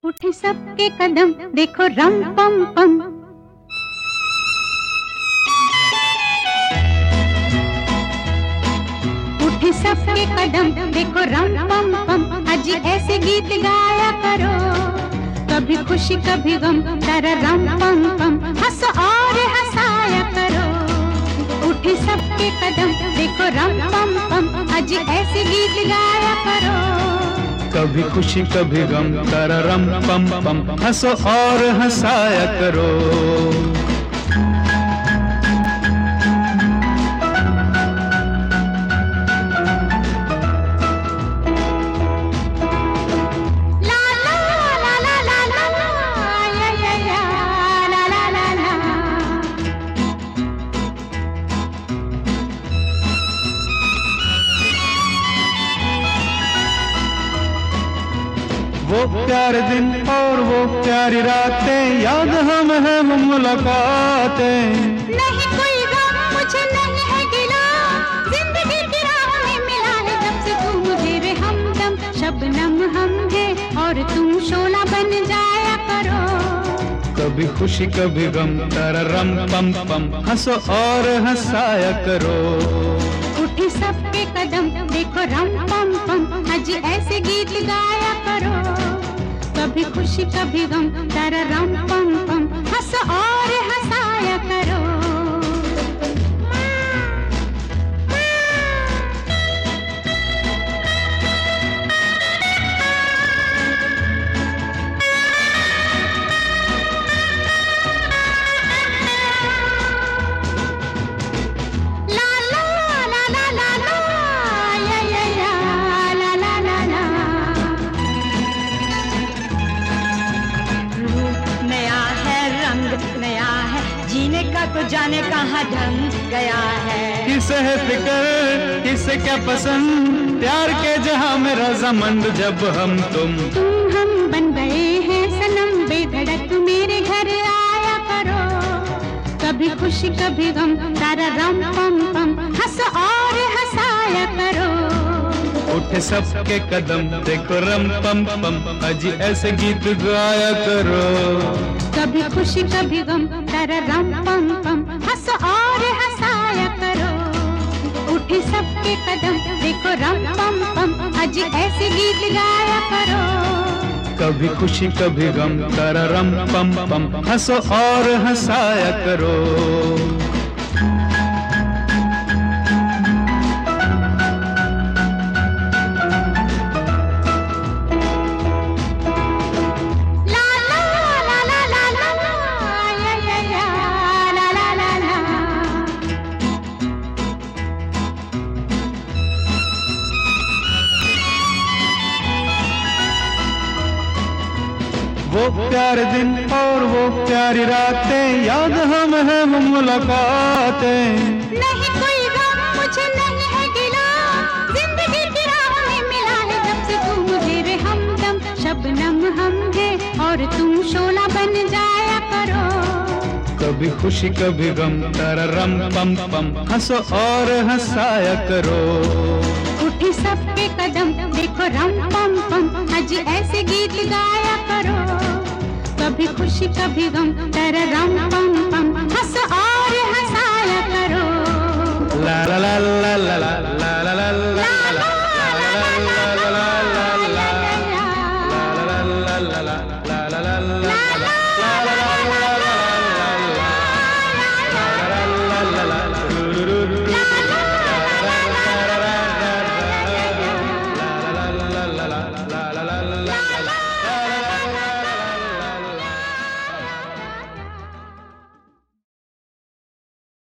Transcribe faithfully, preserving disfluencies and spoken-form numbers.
उठे सबके कदम देखो रम पम पम, उठे सबके कदम देखो रम पम पम। आज ऐसे गीत गाया करो, कभी खुशी कभी गम, तारा रम पम पम। हंसो और हंसाया करो, उठे सबके कदम देखो रम पम पम। आज ऐसे गीत गाया करो, कभी खुशी कभी गम, तारा रम पम पम। हंसो और हंसाया करो। वो प्यारे दिन और वो प्यारी रातें, याद हम है वो मुलाकातें। नहीं कोई गम मुझे नहीं है गिला, जिंदगी की राह में मिला है जब से तू मुझे रे हमदम। शबनम हम है और तुम शोला बन जाया करो, कभी खुशी कभी गम, तारा रम पम पम। हंसो और हंसाया करो। उठे सबके कदम देखो रम पम पम। आज ऐसे गीत गाया करो, कभी खुशी कभी गम, तारा रम पम पम। हंसो और हंसाया करो। जीने का तो जाने कहाँ ढंग गया है। किसे है फिक्र किसे क्या पसंद, प्यार के जहां में रजामंद जब हम तुम तुम हम बन गए हैं सनम बेधड़क। मेरे घर आया करो, कभी खुशी कभी गम, तारा रम पम पम। हंसो और हंसाया करो। उठे सबके कदम देखो रम पम पम। आज ऐसे गीत गाया करो, कभी खुशी कभी गम, तारा रम पम पम। हंसो और हंसाया करो। उठे सबके कदम देखो रम पम पम। आज ऐसे गीत गाया करो, कभी खुशी कभी गम, तारा रम पम पम। हंसो और हंसाया करो। वो प्यारे दिन और वो प्यारी रातें, याद हम है वो मुलाकातें। नहीं कोई गम मुझे नहीं है गिला, जिंदगी की राह में मिला है जब से तू मुझे रे हमदम। शबनम हम है और तुम शोला बन जाया करो, कभी खुशी कभी गम, तारा रम पम पम। हंसो और हंसाया करो। उठे सबके कदम देखो रम पम पम। आज ऐसे गीत गाया करो, कभी खुशी कभी गम, तारा रम पम पम। हंसो और हंसाया करो। ला ला ला ला